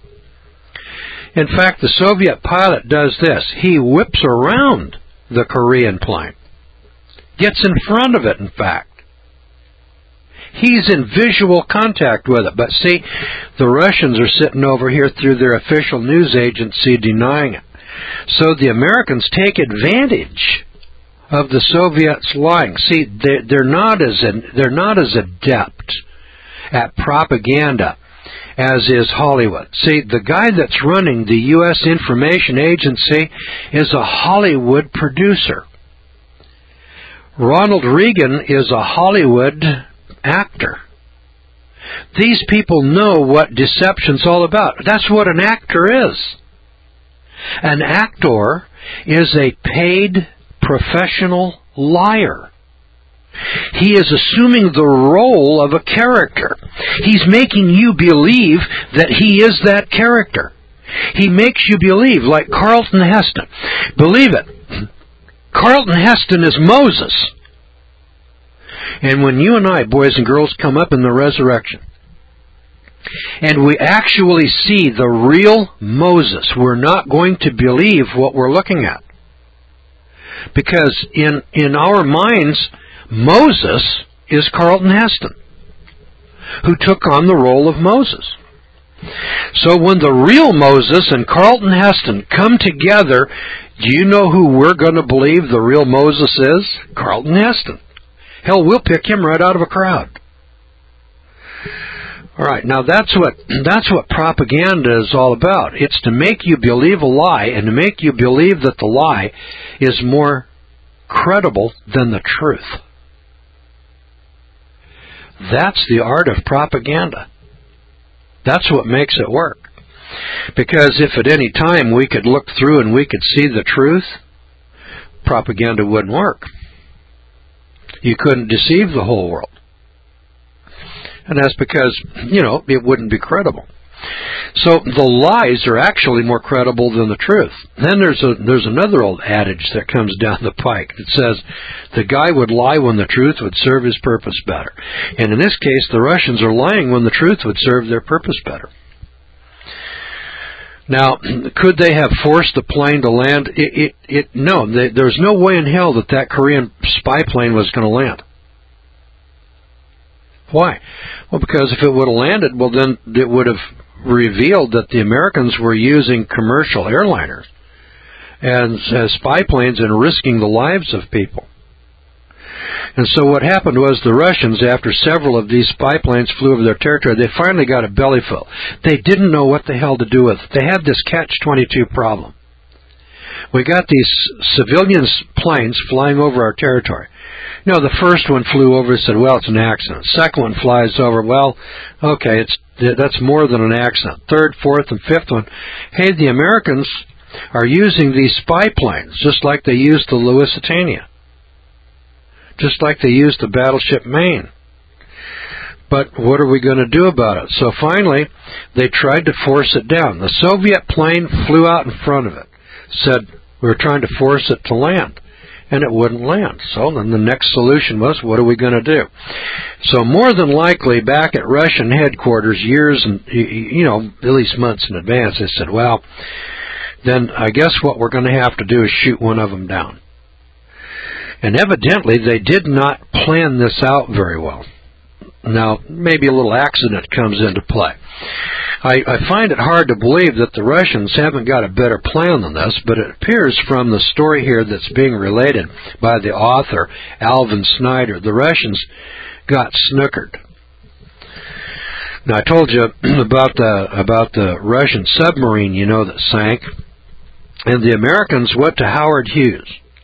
In fact, the Soviet pilot does this. He whips around the Korean plane. Gets in front of it, in fact. He's in visual contact with it. But see, the Russians are sitting over here through their official news agency denying it. So the Americans take advantage of the Soviets lying. See, they're, they're not as they're not as adept at propaganda as is Hollywood. See, the guy that's running the U S Information Agency is a Hollywood producer. Ronald Reagan is a Hollywood actor. These people know what deception's all about. That's what an actor is. An actor is a paid professional liar. He is assuming the role of a character. He's making you believe that he is that character. He makes you believe, like Charlton Heston. Believe it. Charlton Heston is Moses. And when you and I, boys and girls, come up in the resurrection, and we actually see the real Moses, we're not going to believe what we're looking at. Because in, in our minds, Moses is Charlton Heston, who took on the role of Moses. So when the real Moses and Charlton Heston come together, do you know who we're going to believe the real Moses is? Charlton Heston. Hell, we'll pick him right out of a crowd. All right, now that's what that's what propaganda is all about. It's to make you believe a lie, and to make you believe that the lie is more credible than the truth. That's the art of propaganda. That's what makes it work. Because if at any time we could look through and we could see the truth, propaganda wouldn't work. You couldn't deceive the whole world. And that's because, you know, it wouldn't be credible. So the lies are actually more credible than the truth. Then there's a there's another old adage that comes down the pike that says the guy would lie when the truth would serve his purpose better. And in this case, the Russians are lying when the truth would serve their purpose better. Now, could they have forced the plane to land? It, it, it no, they, there's no way in hell that that Korean spy plane was going to land. Why? Well, because if it would have landed, well, then it would have revealed that the Americans were using commercial airliners and as spy planes and risking the lives of people. And so what happened was the Russians, after several of these spy planes flew over their territory, they finally got a bellyful. They didn't know what the hell to do with it. They had this catch twenty-two problem. We got these civilian planes flying over our territory. You know, the first one flew over and said, well, it's an accident. Second one flies over, well, okay, it's that's more than an accident. Third, fourth, and fifth one, hey, the Americans are using these spy planes just like they used the Lusitania, just like they used the battleship Maine. But what are we going to do about it? So finally, they tried to force it down. The Soviet plane flew out in front of it, said we were trying to force it to land, and it wouldn't land. So then the next solution was, what are we going to do? So more than likely, back at Russian headquarters, years and, you know, at least months in advance, they said, well, then I guess what we're going to have to do is shoot one of them down. And evidently, they did not plan this out very well. Now, maybe a little accident comes into play. I, I find it hard to believe that the Russians haven't got a better plan than this, but it appears from the story here that's being related by the author, Alvin Snyder, the Russians got snookered. Now, I told you about the, about the Russian submarine, you know, that sank, and the Americans went to Howard Hughes.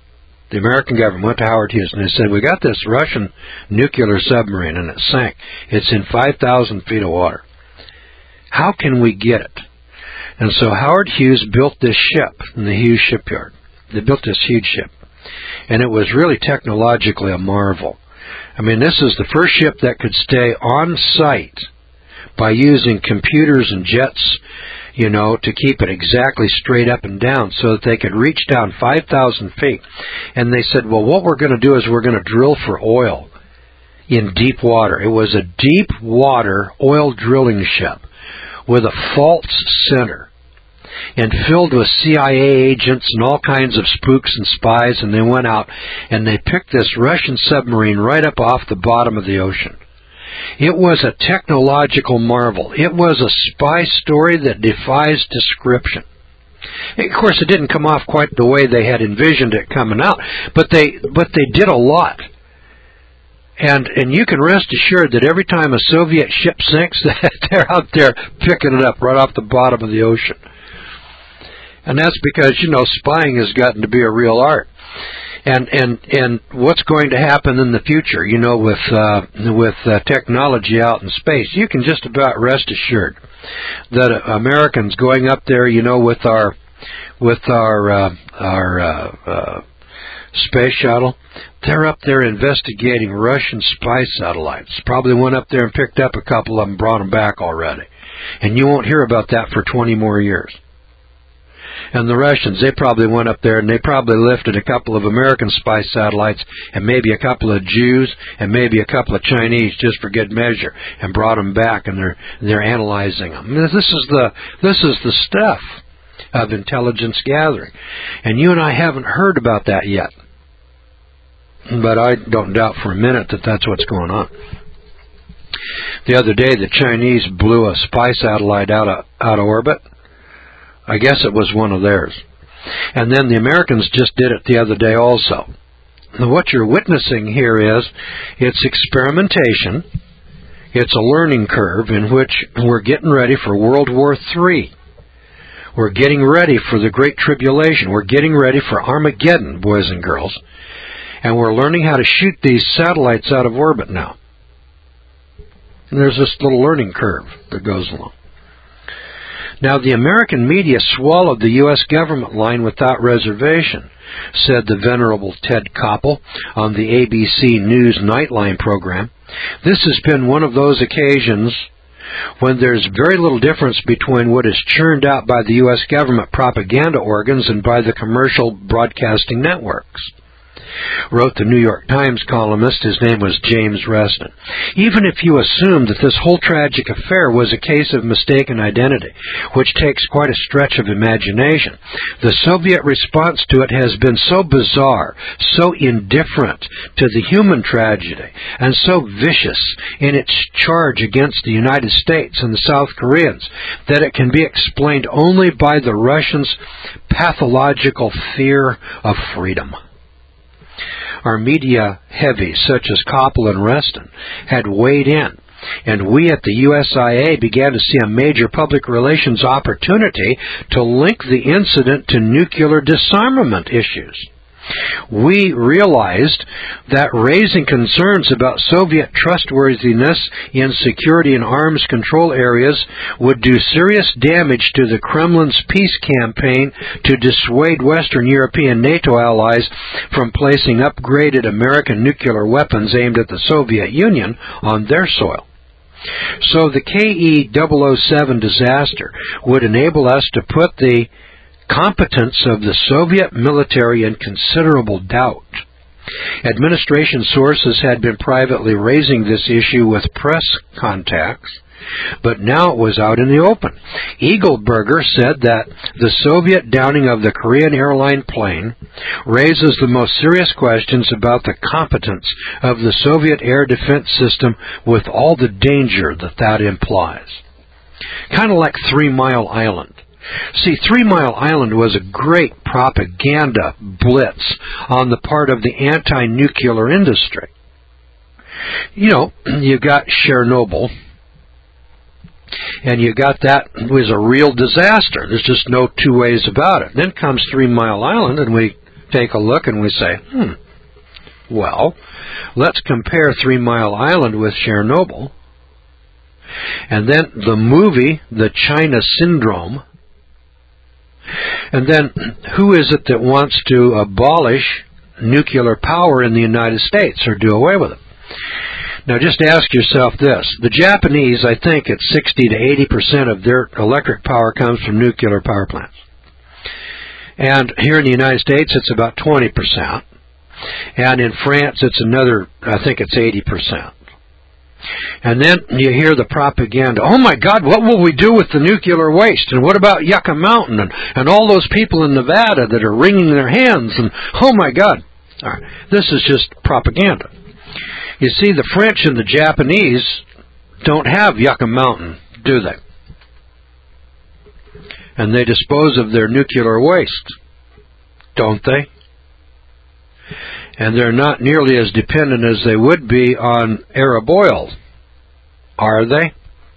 The American government went to Howard Hughes and they said, we got this Russian nuclear submarine and it sank. It's in five thousand feet of water. How can we get it? And so Howard Hughes built this ship in the Hughes shipyard. They built this huge ship. And it was really technologically a marvel. I mean, this is the first ship that could stay on site by using computers and jets, you know, to keep it exactly straight up and down so that they could reach down five thousand feet. And they said, well, what we're going to do is we're going to drill for oil in deep water. It was a deep water oil drilling ship with a false center and filled with C I A agents and all kinds of spooks and spies, and they went out and they picked this Russian submarine right up off the bottom of the ocean. It was a technological marvel. It was a spy story that defies description. And of course, it didn't come off quite the way they had envisioned it coming out, but they but they did a lot. And and you can rest assured that every time a Soviet ship sinks, they're out there picking it up right off the bottom of the ocean. And that's because, you know, spying has gotten to be a real art. And and and what's going to happen in the future, you know, with uh, with uh, technology out in space, you can just about rest assured that Americans going up there, you know, with our with our uh, our uh, uh, space shuttle, they're up there investigating Russian spy satellites. Probably went up there and picked up a couple of them, brought them back already, and you won't hear about that for twenty more years. And the Russians, they probably went up there and they probably lifted a couple of American spy satellites and maybe a couple of Jews and maybe a couple of Chinese just for good measure and brought them back, and they're they're analyzing them. This is the this is the stuff of intelligence gathering, and you and I haven't heard about that yet. But I don't doubt for a minute that that's what's going on. The other day, the Chinese blew a spy satellite out of out of orbit. I guess it was one of theirs. And then the Americans just did it the other day also. Now, what you're witnessing here is it's experimentation. It's a learning curve in which we're getting ready for World War Three. We're getting ready for the Great Tribulation. We're getting ready for Armageddon, boys and girls. And we're learning how to shoot these satellites out of orbit now. And there's this little learning curve that goes along. Now, the American media swallowed the U S government line without reservation, said the venerable Ted Koppel on the A B C News Nightline program. This has been one of those occasions when there's very little difference between what is churned out by the U S government propaganda organs and by the commercial broadcasting networks, wrote the New York Times columnist. His name was James Reston. Even if you assume that this whole tragic affair was a case of mistaken identity, which takes quite a stretch of imagination, the Soviet response to it has been so bizarre, so indifferent to the human tragedy, and so vicious in its charge against the United States and the South Koreans that it can be explained only by the Russians' pathological fear of freedom. Our media heavies, such as Koppel and Reston, had weighed in, and we at the U S I A began to see a major public relations opportunity to link the incident to nuclear disarmament issues. We realized that raising concerns about Soviet trustworthiness in security and arms control areas would do serious damage to the Kremlin's peace campaign to dissuade Western European NATO allies from placing upgraded American nuclear weapons aimed at the Soviet Union on their soil. So the K E double oh seven disaster would enable us to put the competence of the Soviet military in considerable doubt. Administration sources had been privately raising this issue with press contacts, but now it was out in the open. Eagleberger said that the Soviet downing of the Korean airline plane raises the most serious questions about the competence of the Soviet air defense system with all the danger that that implies. Kind of like Three Mile Island. See, Three Mile Island was a great propaganda blitz on the part of the anti-nuclear industry. You know, you got Chernobyl, and you got that was a real disaster. There's just no two ways about it. Then comes Three Mile Island, and we take a look and we say, hmm, well, let's compare Three Mile Island with Chernobyl. And then the movie, The China Syndrome. And then who is it that wants to abolish nuclear power in the United States or do away with it? Now just ask yourself this. The Japanese, I think it's sixty to eighty percent of their electric power comes from nuclear power plants. And here in the United States, it's about twenty percent. And in France, it's another, I think it's eighty percent. And then you hear the propaganda, oh my God, what will we do with the nuclear waste? And what about Yucca Mountain? And, and all those people in Nevada that are wringing their hands? And oh my God. All right, this is just propaganda. You see, the French and the Japanese don't have Yucca Mountain, do they? And they dispose of their nuclear waste, don't they? And they're not nearly as dependent as they would be on Arab oil, are they?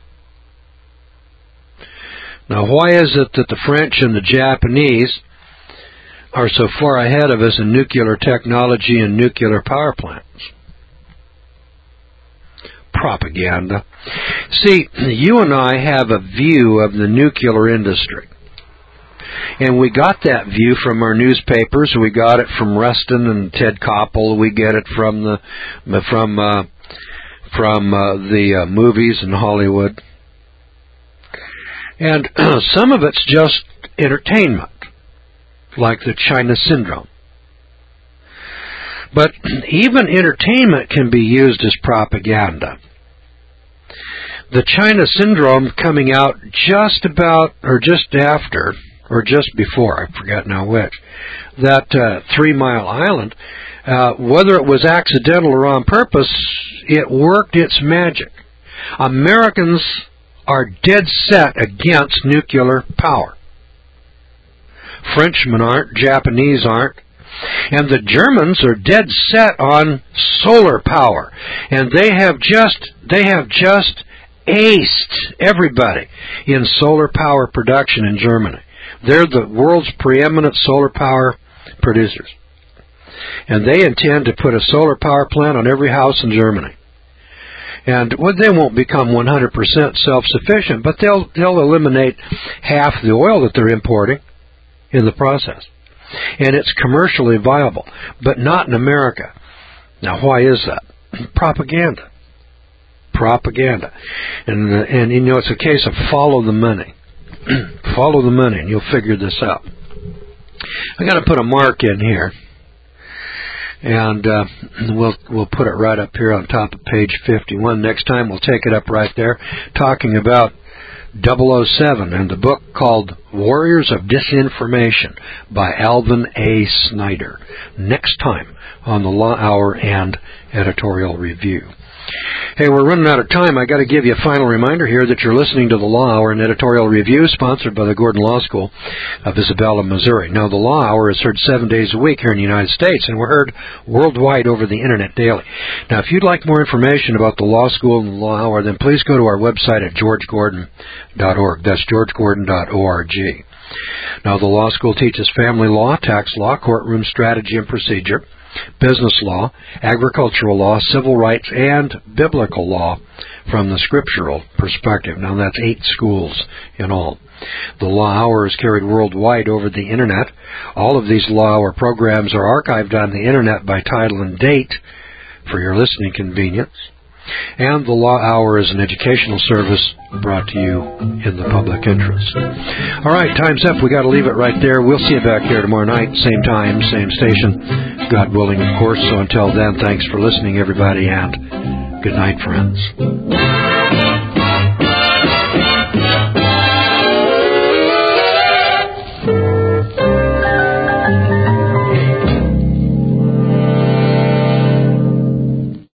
Now, why is it that the French and the Japanese are so far ahead of us in nuclear technology and nuclear power plants? Propaganda. See, you and I have a view of the nuclear industry. And we got that view from our newspapers. We got it from Rustin and Ted Koppel. We get it from the from uh, from uh, the uh, movies in Hollywood. And uh, some of it's just entertainment, like the China Syndrome. But even entertainment can be used as propaganda. The China Syndrome coming out just about, or just after, or just before, I forget now which, that uh, Three Mile Island, uh, whether it was accidental or on purpose, it worked its magic. Americans are dead set against nuclear power. Frenchmen aren't, Japanese aren't, and the Germans are dead set on solar power, and they have just they have just aced everybody in solar power production in Germany. They're the world's preeminent solar power producers. And they intend to put a solar power plant on every house in Germany. And well, they won't become one hundred percent self-sufficient, but they'll they'll eliminate half the oil that they're importing in the process. And it's commercially viable, but not in America. Now, why is that? Propaganda. Propaganda. And, uh, and you know, it's a case of follow the money. Follow the money, and you'll figure this out. I got to put a mark in here, and uh, we'll we'll put it right up here on top of page fifty-one. Next time, we'll take it up right there, talking about double oh seven and the book called Warriors of Disinformation by Alvin A. Snyder. Next time on the Law Hour and Editorial Review. Hey, we're running out of time. I got to give you a final reminder here that you're listening to the Law Hour and Editorial Review, sponsored by the Gordon Law School of Isabella, Missouri. Now, the Law Hour is heard seven days a week here in the United States, and we're heard worldwide over the Internet daily. Now, if you'd like more information about the Law School and the Law Hour, then please go to our website at george gordon dot org. That's george gordon dot org. Now, the Law School teaches family law, tax law, courtroom strategy and procedure, business law, agricultural law, civil rights, and biblical law from the scriptural perspective. Now, that's eight schools in all. The Law Hour is carried worldwide over the Internet. All of these Law Hour programs are archived on the Internet by title and date for your listening convenience. And the Law Hour is an educational service brought to you in the public interest. All right, time's up. We got to leave it right there. We'll see you back here tomorrow night, same time, same station, God willing, of course. So until then, thanks for listening, everybody, and good night, friends.